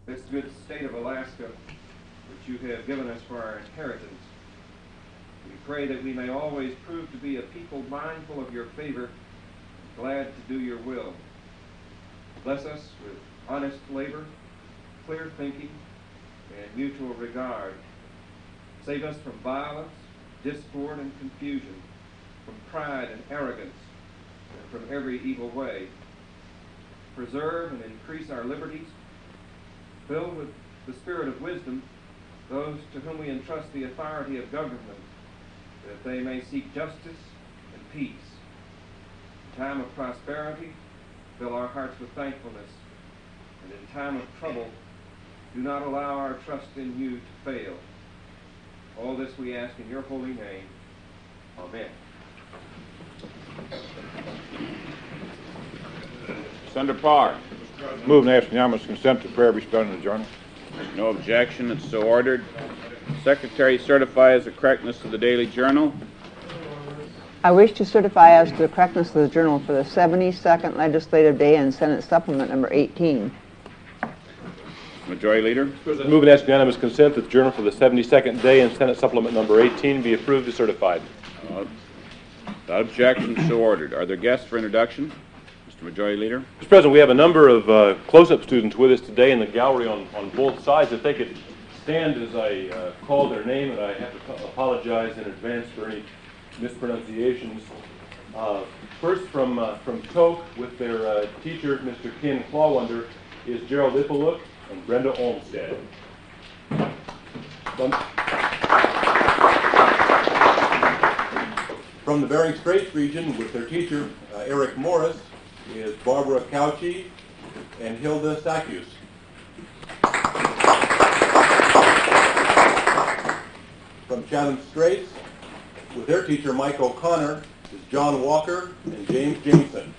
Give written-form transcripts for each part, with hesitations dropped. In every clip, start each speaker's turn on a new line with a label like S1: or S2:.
S1: this good state of Alaska which you have given us for our inheritance. We pray that we may always prove to be a people mindful of your favor, glad to do your will. Bless us with honest labor, clear thinking, and mutual regard. Save us from violence, discord, and confusion, from pride and arrogance, and from every evil way. Preserve and increase our liberties. Fill with the spirit of wisdom those to whom we entrust the authority of government, that they may seek justice and peace. In time of prosperity, fill our hearts with thankfulness, and in time of trouble, do not allow our trust in you to fail. All this we ask in your holy name. Amen.
S2: Senator Parr.
S3: Move and ask unanimous consent to prayer be spelled in the journal.
S2: No objection. It's so ordered. Secretary, certify as the correctness of the daily journal.
S4: I wish to certify as to the correctness of the journal for the 72nd legislative day and Senate supplement number 18.
S2: Majority Leader.
S3: Move and ask unanimous consent that the journal for the 72nd day and Senate supplement number 18 be approved as certified.
S2: Without objection, so ordered. Are there guests for introduction? Mr. Majority Leader.
S3: Mr. President, we have a number of close-up students with us today in the gallery on both sides. If they could stand as I call their name, and I have to apologize in advance for any mispronunciations. First from Tok with their teacher, Mr. Ken Clawunder, is Gerald Ippaluk and Brenda Olmstead.
S5: From the Bering Straits region with their teacher, Eric Morris, is Barbara Cauchy and Hilda Sakius. From Chatham Straits, with their teacher, Mike O'Connor, is John Walker and James Jameson.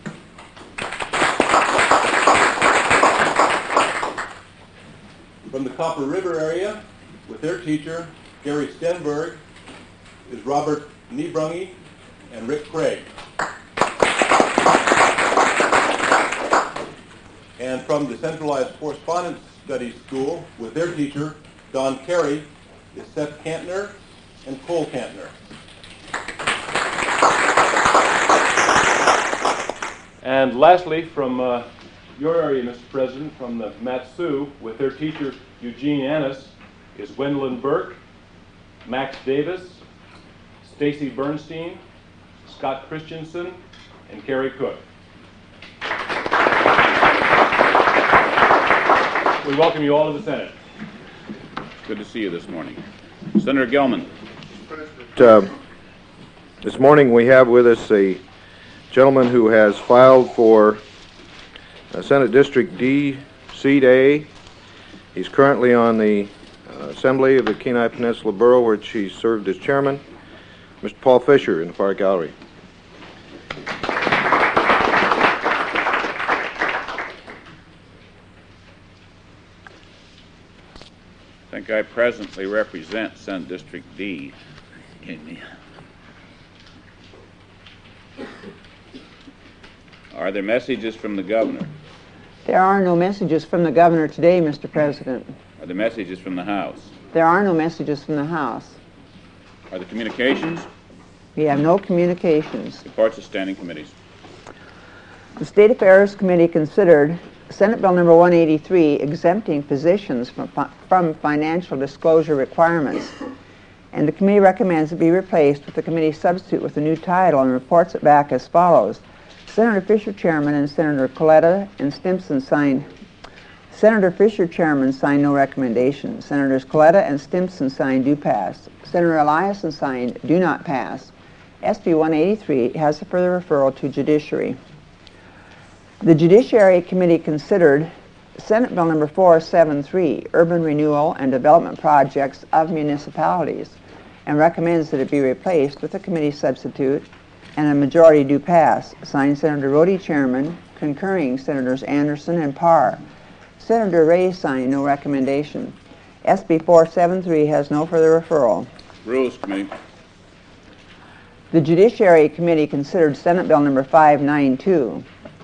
S5: From the Copper River area, with their teacher, Gary Stenberg, is Robert Niebrungy and Rick Craig. And from the Centralized Correspondence Studies School, with their teacher, Don Carey, is Seth Kantner and Cole Kantner.
S3: And lastly, from your area, Mr. President, from the Mat-Su, with their teacher, Eugene Annis, is Gwendolyn Burke, Max Davis, Stacy Bernstein, Scott Christensen, and Carrie Cook. We welcome you all to the Senate.
S2: Good to see you this morning. Senator Gilman.
S6: This morning we have with us a gentleman who has filed for Senate District D, Seat A. He's currently on the Assembly of the Kenai Peninsula Borough, where he served as chairman. Mr. Paul Fisher in the far gallery.
S2: I think I presently represent Senate District D. Are there messages from the governor?
S4: There are no messages from the governor today, Mr. President.
S2: Are there messages from the House?
S4: There are no messages from the House.
S2: Are there communications?
S4: We have no communications.
S2: Reports of standing committees.
S4: The State Affairs Committee considered Senate Bill number 183 exempting physicians from financial disclosure requirements, and the committee recommends it be replaced with the committee substitute with a new title and reports it back as follows. Senator Fisher Chairman and Senator Coletta and Stimson signed. Senator Fisher Chairman signed no recommendation. Senators Coletta and Stimson signed do pass. Senator Eliason signed do not pass. SB 183 has a further referral to Judiciary. The Judiciary Committee considered Senate Bill number 473, Urban Renewal and Development Projects of Municipalities, and recommends that it be replaced with a committee substitute and a majority do pass. Signed Senator Rhodey, Chairman, concurring Senators Anderson and Parr. Senator Ray signed no recommendation. SB 473 has no further referral.
S2: Rules Committee.
S4: The Judiciary Committee considered Senate Bill number 592.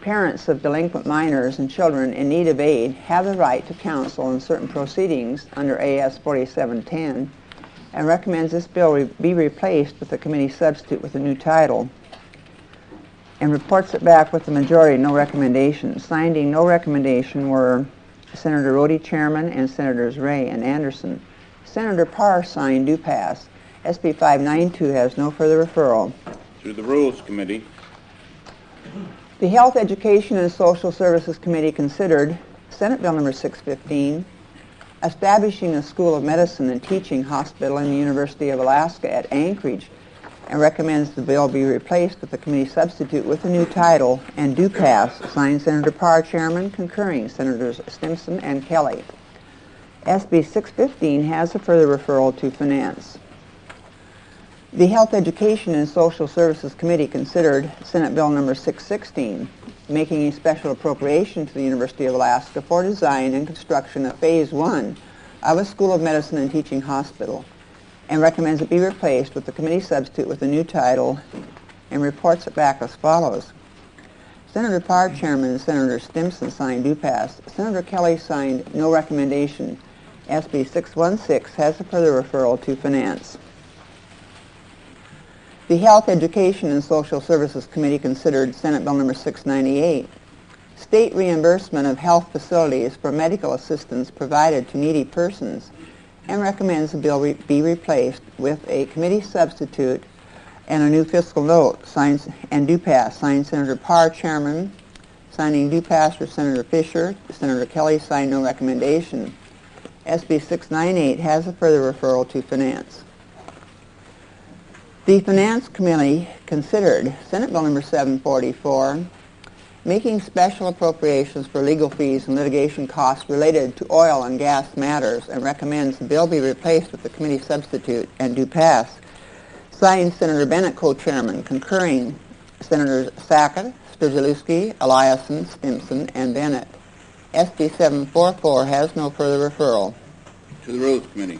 S4: parents of delinquent minors and children in need of aid have the right to counsel in certain proceedings under AS 4710, and recommends this bill be replaced with a committee substitute with a new title, and reports it back with the majority, no recommendation. Signing no recommendation were Senator Rhodey, Chairman, and Senators Ray and Anderson. Senator Parr signed do pass. SB 592 has no further referral.
S2: To the Rules Committee.
S4: The Health, Education, and Social Services Committee considered Senate Bill number 615, establishing a School of Medicine and Teaching Hospital in the University of Alaska at Anchorage, and recommends the bill be replaced with a committee substitute with a new title and do pass. Signed Senator Parr, Chairman, concurring Senators Stimson and Kelly. SB 615 has a further referral to Finance. The Health, Education, and Social Services Committee considered Senate Bill number 616, making a special appropriation to the University of Alaska for design and construction of Phase 1 of a School of Medicine and Teaching Hospital, and recommends it be replaced with the committee substitute with a new title, and reports it back as follows. Senator Parr, Chairman, and Senator Stimson signed do pass. Senator Kelly signed no recommendation. SB 616 has a further referral to Finance. The Health, Education, and Social Services Committee considered Senate Bill number 698, state reimbursement of health facilities for medical assistance provided to needy persons, and recommends the bill be replaced with a committee substitute and a new fiscal note. Signed and do pass. Signed Senator Parr, Chairman. Signing do pass for Senator Fisher. Senator Kelly signed no recommendation. SB 698 has a further referral to Finance. The Finance Committee considered Senate Bill number 744, making special appropriations for legal fees and litigation costs related to oil and gas matters, and recommends the bill be replaced with the committee substitute and do pass. Signed Senator Bennett, co-chairman, concurring Senators Sackett, Strzelecki, Eliason, Stimson, and Bennett. SB 744 has no further referral.
S2: To the Rules Committee.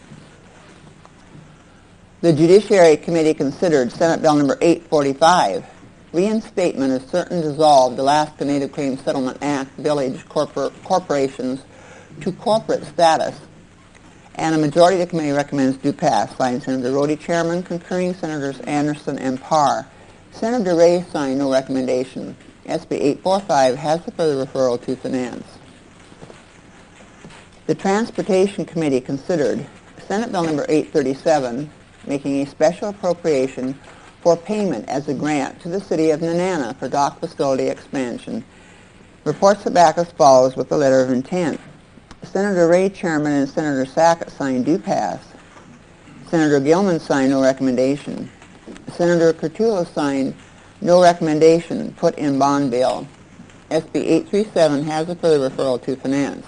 S4: The Judiciary Committee considered Senate Bill number 845, reinstatement of certain dissolved Alaska Native Claims Settlement Act village corporations to corporate status, and a majority of the committee recommends do pass. Signed Senator Rhodey, Chairman, concurring Senators Anderson and Parr. Senator Ray signed no recommendation. SB 845 has a further referral to Finance. The Transportation Committee considered Senate Bill number 837, making a special appropriation for payment as a grant to the city of Nenana for dock facility expansion. Reports it back as follows with a letter of intent. Senator Ray, Chairman, and Senator Sackett signed do pass. Senator Gilman signed no recommendation. Senator Kurtula signed no recommendation, put in bond bill. SB 837 has a further referral to Finance.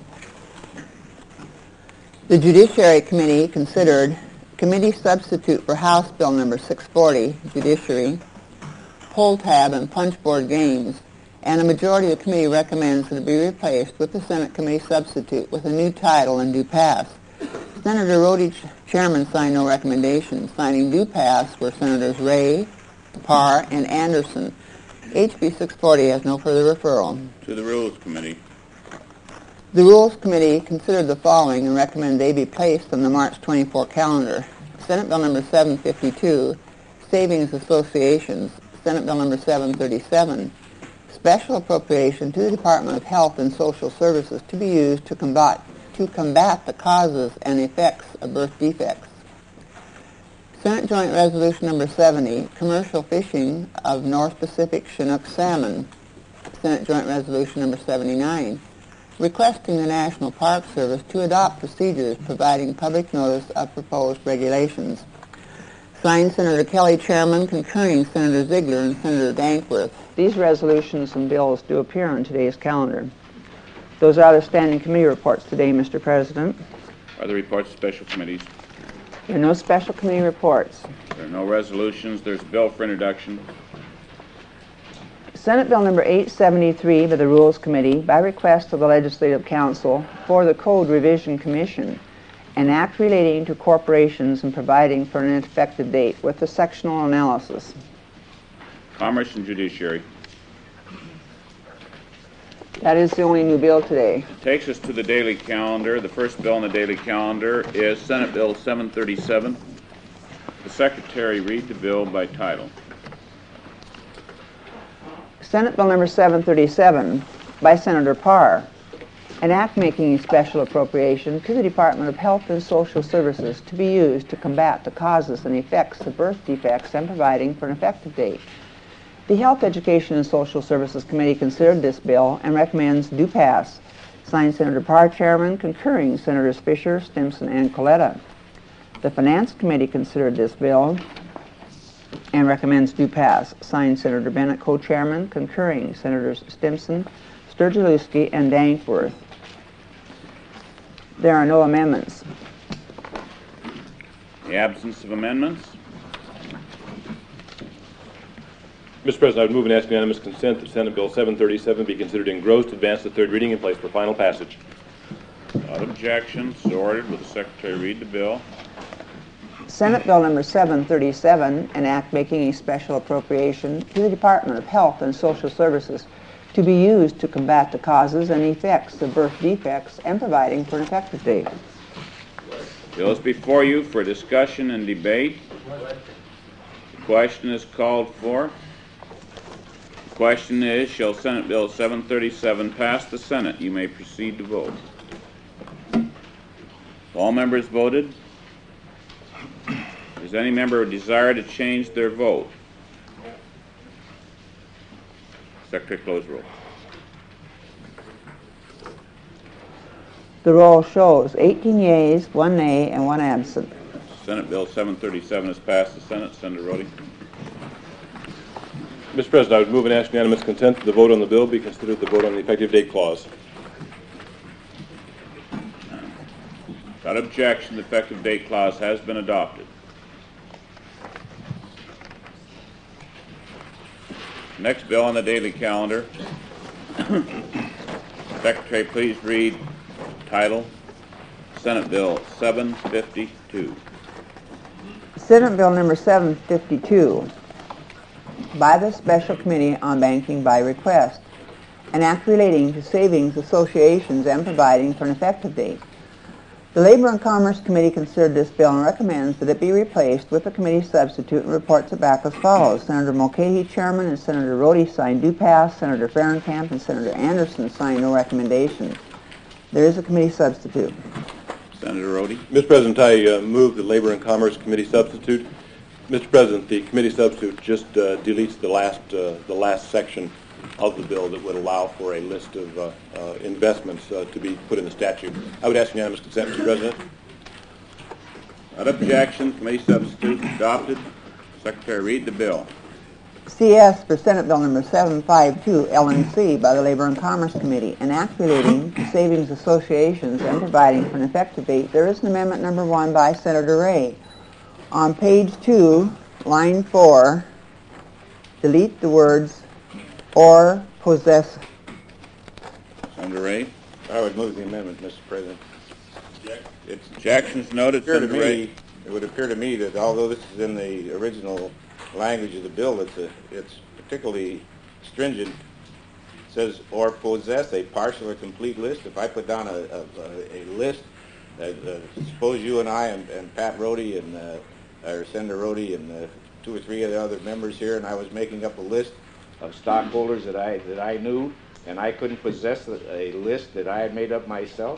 S4: The Judiciary Committee considered committee substitute for House Bill number 640, Judiciary, pull tab, and punchboard games, and a majority of the committee recommends that it be replaced with the Senate committee substitute with a new title and do pass. Senator Rhodey, Chairman, signed no recommendation. Signing do pass were Senators Ray, Parr, and Anderson. HB 640 has no further referral.
S2: To the Rules Committee.
S4: The Rules Committee considered the following and recommended they be placed on the March 24 calendar. Senate Bill number 752, Savings Associations. Senate Bill number 737, special appropriation to the Department of Health and Social Services to be used to combat the causes and effects of birth defects. Senate Joint Resolution number 70, commercial fishing of North Pacific Chinook salmon. Senate Joint Resolution number 79, requesting the National Park Service to adopt procedures providing public notice of proposed regulations. Signed Senator Kelly, Chairman, concurring Senator Ziegler and Senator Dankworth. These resolutions and bills do appear on today's calendar. Those are the standing committee reports today, Mr. President.
S2: Are there reports of special committees?
S4: There are no special committee reports.
S2: There are no resolutions. There's a bill for introduction.
S4: Senate Bill number 873 by the Rules Committee, by request of the Legislative Council for the Code Revision Commission, an act relating to corporations and providing for an effective date with a sectional analysis.
S2: Commerce and Judiciary.
S4: That is the only new bill today.
S2: Takes us to the daily calendar. The first bill on the daily calendar is Senate Bill 737. The Secretary read the bill by title.
S4: Senate Bill number 737 by Senator Parr, an act making a special appropriation to the Department of Health and Social Services to be used to combat the causes and effects of birth defects and providing for an effective date. The Health, Education, and Social Services Committee considered this bill and recommends do pass. Signed, Senator Parr, Chairman, concurring Senators Fisher, Stimson, and Coletta. The Finance Committee considered this bill and recommends do pass. Signed, Senator Bennett, co-chairman, concurring Senators Stimson, Sturgill-Lewski, and Dankworth. There are no amendments.
S2: In the absence of amendments,
S3: Mr. President, I would move and ask unanimous consent that Senate Bill 737 be considered engrossed, advanced to third reading, and placed for final passage.
S2: without objection, so ordered. Will the Secretary read the bill?
S4: Senate Bill number 737, an act making a special appropriation to the Department of Health and Social Services to be used to combat the causes and effects of birth defects and providing for an effective date.
S2: The bill is before you for discussion and debate. The question is called for. The question is, shall Senate Bill 737 pass the Senate? You may proceed to vote. All members voted? Does any member desire to change their vote? Secretary, close roll.
S4: The roll shows 18 yeas, 1 nay, and 1 absent.
S2: Senate Bill 737 has passed the Senate. Senator Rhodey.
S3: Mr. President, I would move and ask unanimous consent that the vote on the bill be considered the vote on the effective date clause.
S2: Without objection, the effective date clause has been adopted. Next bill on the daily calendar. Secretary, please read title. Senate Bill 752.
S4: Senate Bill number 752 by the Special Committee on Banking by Request, an act relating to savings associations and providing for an effective date. The Labor and Commerce Committee considered this bill and recommends that it be replaced with a committee substitute and reports it back as follows. Senator Mulcahy, Chairman, and Senator Rhodey signed do pass. Senator Fahrenkamp and Senator Anderson signed no recommendation. There is a committee substitute.
S2: Senator Rhodey.
S5: Mr. President, I move the Labor and Commerce Committee substitute. Mr. President, the committee substitute just deletes the last section of the bill that would allow for a list of investments to be put in the statute. I would ask unanimous consent, Mr. President.
S2: Without objection, committee substitute adopted. Secretary, read the bill.
S4: CS for Senate Bill number 752, LNC, by the Labor and Commerce Committee, an act relating to savings associations and providing for an effective date. There is an amendment number 1 by Senator Ray. On page 2, line 4, delete the words or possess.
S2: Senator Ray.
S7: I would move the amendment, Mr. President.
S2: Objections noted. Senator Ray.
S7: It would appear to me that although this is in the original language of the bill, it's particularly stringent. It says, or possess a partial or complete list. If I put down a list, suppose you and I and Pat Rhodey and or Senator Rhodey and 2 or 3 of the other members here, and I was making up a list of stockholders that I knew, and I couldn't possess a list that I had made up myself.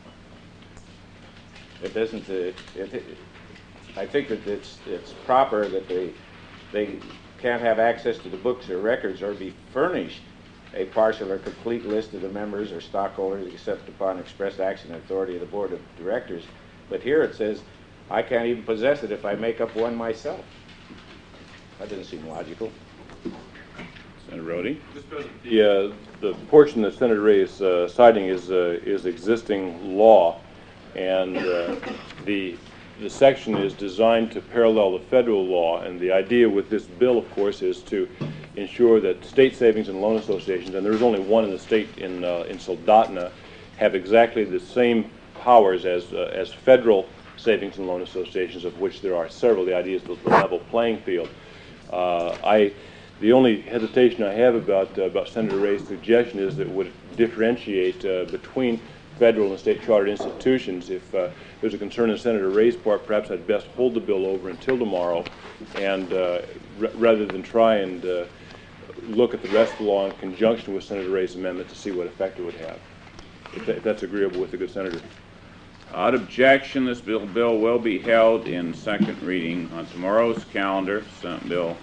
S7: It doesn't. I think that it's proper that they can't have access to the books or records or be furnished a partial or complete list of the members or stockholders except upon express action and authority of the board of directors. But here it says I can't even possess it if I make up one myself. That doesn't seem logical.
S2: Senator Rhodey.
S3: The portion that Senator Ray is citing is existing law, and the section is designed to parallel the federal law. And the idea with this bill, of course, is to ensure that state savings and loan associations, and there is only one in the state in Soldotna, have exactly the same powers as federal savings and loan associations, of which there are several. The idea is the level playing field. The only hesitation I have about Senator Ray's suggestion is that it would differentiate between federal and state chartered institutions. If there's a concern in Senator Ray's part, perhaps I'd best hold the bill over until tomorrow, and rather than try and look at the rest of the law in conjunction with Senator Ray's amendment to see what effect it would have, if that's agreeable with the good senator.
S2: Without objection, this bill will be held in second reading on tomorrow's calendar, Senate Bill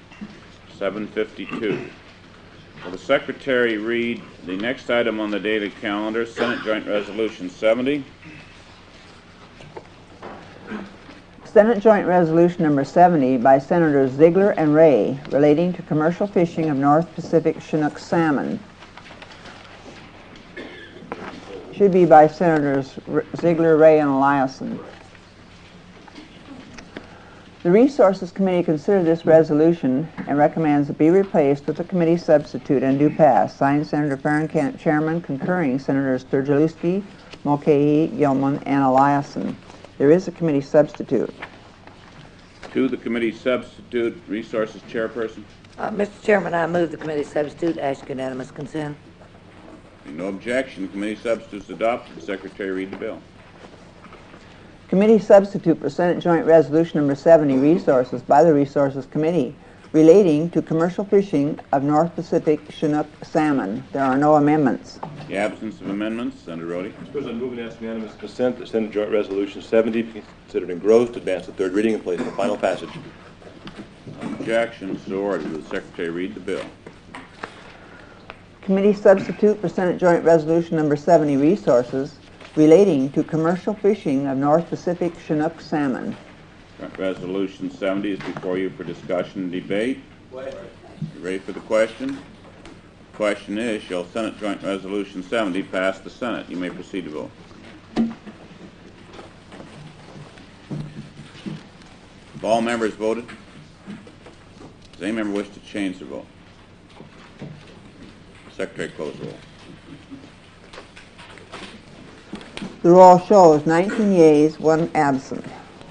S2: 752. Will the Secretary read the next item on the daily calendar, Senate Joint Resolution 70?
S4: Senate Joint Resolution Number 70 by Senators Ziegler and Ray relating to commercial fishing of North Pacific Chinook salmon. Should be by Senators Ziegler, Ray, and Eliason. The Resources Committee considered this resolution and recommends it be replaced with a committee substitute and do pass. Signed, Senator Fahrenkamp, Chairman, concurring Senators Sturgielewski, Mulcahy, Gilman, and Eliason. There is a committee substitute.
S2: To the committee substitute, Resources Chairperson.
S8: Mr. Chairman, I move the committee substitute. Ask unanimous consent.
S2: No objection. The committee substitute is adopted. The Secretary read the bill.
S4: Committee substitute for Senate Joint Resolution Number 70, Resources by the Resources Committee relating to commercial fishing of North Pacific Chinook salmon. There are no amendments.
S2: In the absence of amendments, Senator Rhodey.
S3: Mr. President, I move and ask unanimous consent that Senate Joint Resolution 70 be considered engrossed, advance to third reading, and place for final passage.
S2: Objection, so ordered. Will the Secretary read the bill?
S4: Committee substitute for Senate Joint Resolution Number 70, Resources relating to commercial fishing of North Pacific Chinook salmon.
S2: Joint Resolution 70 is before you for discussion and debate. You ready for the question? The question is, shall Senate Joint Resolution 70 pass the Senate? You may proceed to vote. Have all members voted? Does any member wish to change their vote? Secretary, close the roll.
S4: The roll shows 19 yeas, 1 absent.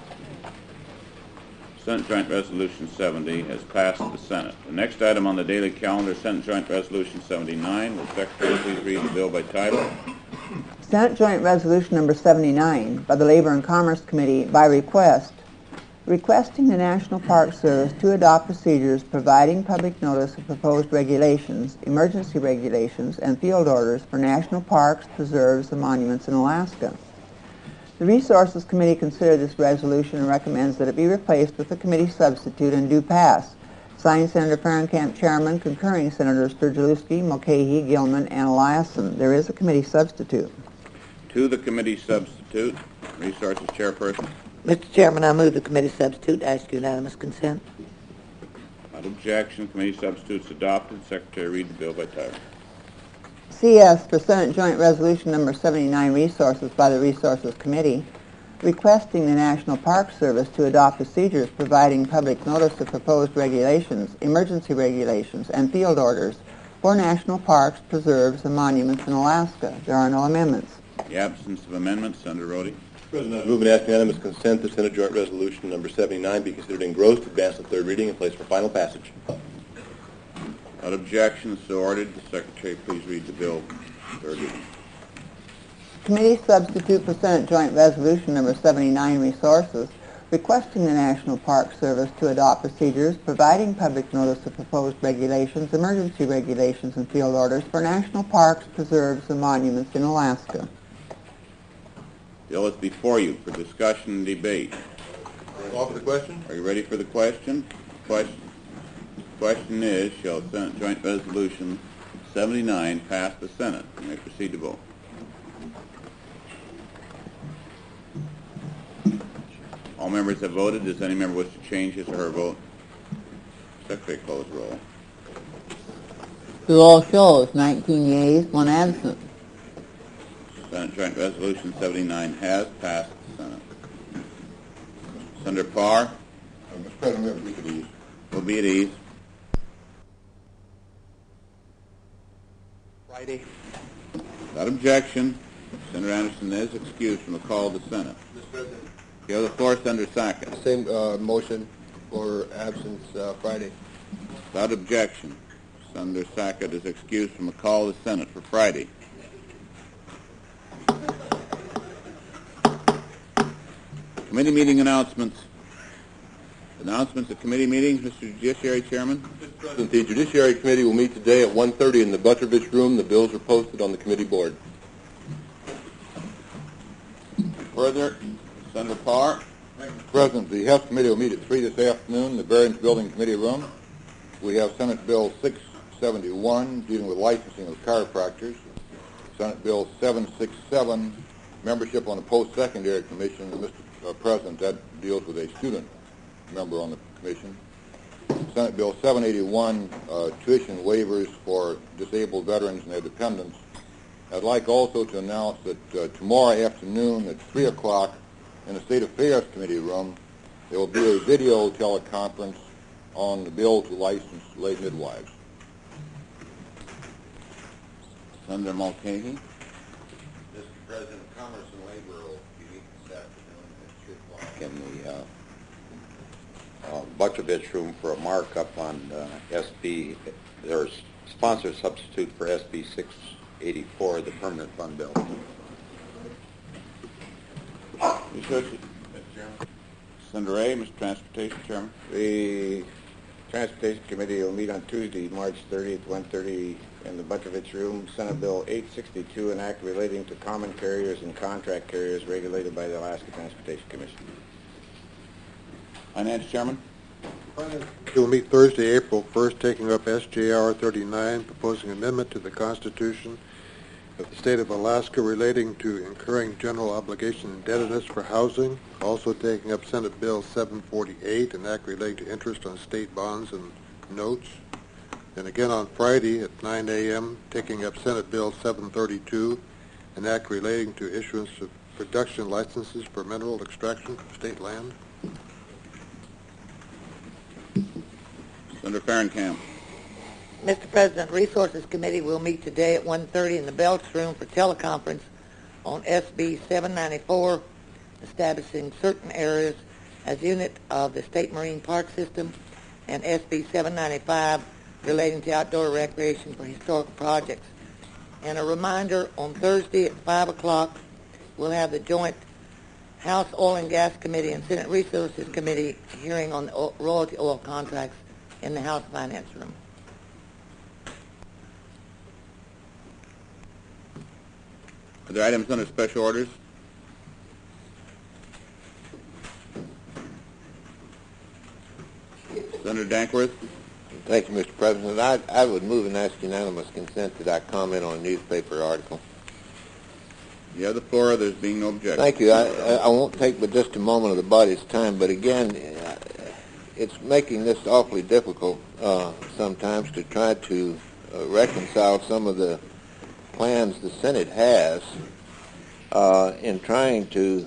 S2: Senate Joint Resolution 70 has passed the Senate. The next item on the daily calendar, Senate Joint Resolution 79. Will the Secretary please read the bill by title?
S4: Senate Joint Resolution Number 79 by the Labor and Commerce Committee by requesting the National Park Service to adopt procedures providing public notice of proposed regulations, emergency regulations, and field orders for national parks, preserves, and monuments in Alaska. The Resources Committee considered this resolution and recommends that it be replaced with a committee substitute and do pass. Signed, Senator Fahrenkamp, Chairman, concurring Senators Sturgielewski, Mulcahy, Gilman, and Eliason. There is a committee substitute.
S2: To the committee substitute, Resources Chairperson.
S8: Mr. Chairman, I move the committee substitute. Ask unanimous consent.
S2: Without objection, committee substitutes adopted. Secretary read the bill by title.
S4: CS for Senate Joint Resolution Number 79, Resources by the Resources Committee, requesting the National Park Service to adopt procedures providing public notice of proposed regulations, emergency regulations, and field orders for national parks, preserves, and monuments in Alaska. There are no amendments.
S2: In the absence of amendments, Senator Rhodey.
S5: President, I move and ask unanimous consent that Senate Joint Resolution Number 79 be considered engrossed, advance to third reading, and place for final passage.
S2: Without objection, so ordered. The Secretary please read the bill. Third reading.
S4: Committee substitute for Senate Joint Resolution Number 79, Resources, requesting the National Park Service to adopt procedures providing public notice of proposed regulations, emergency regulations, and field orders for national parks, preserves, and monuments in Alaska.
S2: Bill is before you for discussion and debate.
S5: Call for the question.
S2: Are you ready for the question? Question is, shall Senate Joint Resolution 79 pass the Senate? You may proceed to vote. All members have voted. Does any member wish to change his or her vote? Secretary, close roll.
S4: The roll shows 19 yeas, 1 absent.
S2: Senate Joint Resolution 79 has passed the Senate. Senator Parr
S5: Mr. President, we could ease.
S2: will be at ease.
S5: Friday.
S2: Without objection, Senator Anderson is excused from the call of the Senate.
S5: Mr. President.
S2: You have the floor, Senator Sackett.
S5: Same motion for absence Friday.
S2: Without objection,
S9: Senator Sackett is excused from a call to the Senate for Friday. Committee meeting announcements. Announcements of committee meetings, Mr. Judiciary Chairman.
S5: Mr. President, the Judiciary Committee will meet today at 1:30 in the Butrovich Room. The bills are posted on the committee board.
S9: Further, Senator Parr.
S10: Mr. President, the Health Committee will meet at 3 this afternoon in the Variance Building Committee Room. We have Senate Bill 671 dealing with licensing of chiropractors, Senate Bill 767 membership on the post-secondary commission. Mr. President, that deals with a student member on the commission. Senate Bill 781 tuition waivers for disabled veterans and their dependents. I'd like also to announce that tomorrow afternoon at 3 o'clock in the State Affairs Committee Room, there will be a video teleconference on the bill to license lay midwives.
S9: Senator Mulcahy.
S10: Mr. President, Commerce and Labor will be meeting this afternoon at 3 o'clock in the Butrovich Room for a markup on SB, their sponsor substitute for SB 684, the permanent fund bill.
S9: You should, Mr. Chairman. Senator Ray, Mr. Transportation Chairman.
S7: The Transportation Committee will meet on Tuesday, March 30th, 1:30 in the Butrovich Room. Senate Bill 862, an act relating to common carriers and contract carriers regulated by the Alaska Transportation Commission.
S9: Finance Chairman.
S10: We will meet Thursday, April 1st, taking up SJR 39, proposing amendment to the Constitution of the State of Alaska relating to incurring general obligation indebtedness for housing. Also taking up Senate Bill 748, an act relating to interest on state bonds and notes. And again on Friday at 9 a.m., taking up Senate Bill 732, an act relating to issuance of production licenses for mineral extraction from state land.
S9: Senator Farrenkamp.
S8: Mr. President, Resources Committee will meet today at 1:30 in the Belks Room for teleconference on SB 794, establishing certain areas as unit of the State Marine Park System, and SB 795 relating to outdoor recreation for historical projects. And a reminder, on Thursday at 5 o'clock, we'll have the joint House Oil and Gas Committee and Senate Resources Committee hearing on the royalty oil contracts in the House Finance Room.
S9: Are there items under special orders? Senator Dankworth.
S10: Thank you, Mr. President. I would move and ask unanimous consent that I comment on a newspaper article.
S9: You have the floor. There's being no objection.
S10: Thank you. I won't take but just a moment of the body's time, but again, it's making this awfully difficult sometimes to try to reconcile some of the plans the Senate has in trying to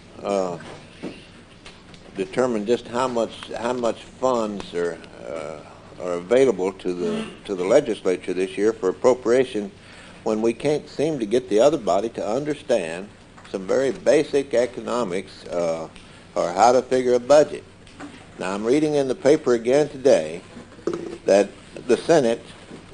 S10: determine just how much funds are available to the legislature this year for appropriation, when we can't seem to get the other body to understand some very basic economics or how to figure a budget. Now, I'm reading in the paper again today that the Senate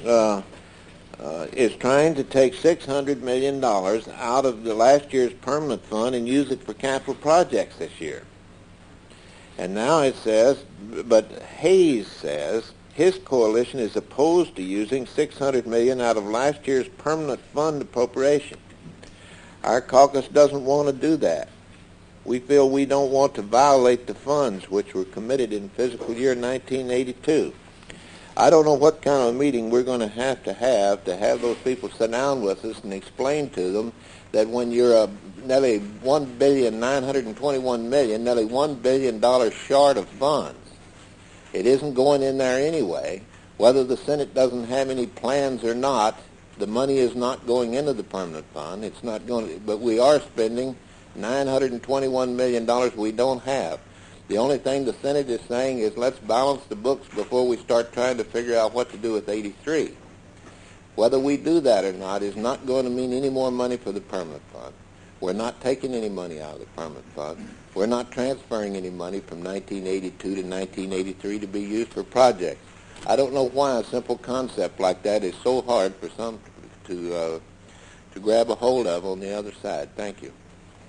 S10: is trying to take $600 million out of the last year's permanent fund and use it for capital projects this year. And now it says, but Hayes says his coalition is opposed to using $600 million out of last year's permanent fund appropriation. Our caucus doesn't want to do that. We feel we don't want to violate the funds which were committed in fiscal year 1982. I don't know what kind of a meeting we're going to have those people sit down with us and explain to them that when you're nearly $1,921,000,000, nearly $1 billion short of funds, it isn't going in there anyway. Whether the Senate doesn't have any plans or not, the money is not going into the permanent fund. It's not going, but we are spending $921 million we don't have. The only thing the Senate is saying is let's balance the books before we start trying to figure out what to do with 83. Whether we do that or not is not going to mean any more money for the permanent fund. We're not taking any money out of the permanent fund. We're not transferring any money from 1982 to 1983 to be used for projects. I don't know why a simple concept like that is so hard for some to grab a hold of on the other side. Thank you.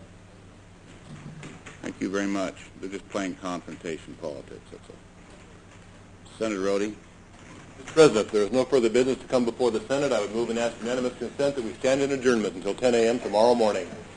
S9: Thank you very much. They're just playing confrontation politics, that's all. Senator Rhodey.
S5: Mr. President, if there is no further business to come before the Senate, I would move and ask unanimous consent that we stand in adjournment until 10 a.m. tomorrow morning.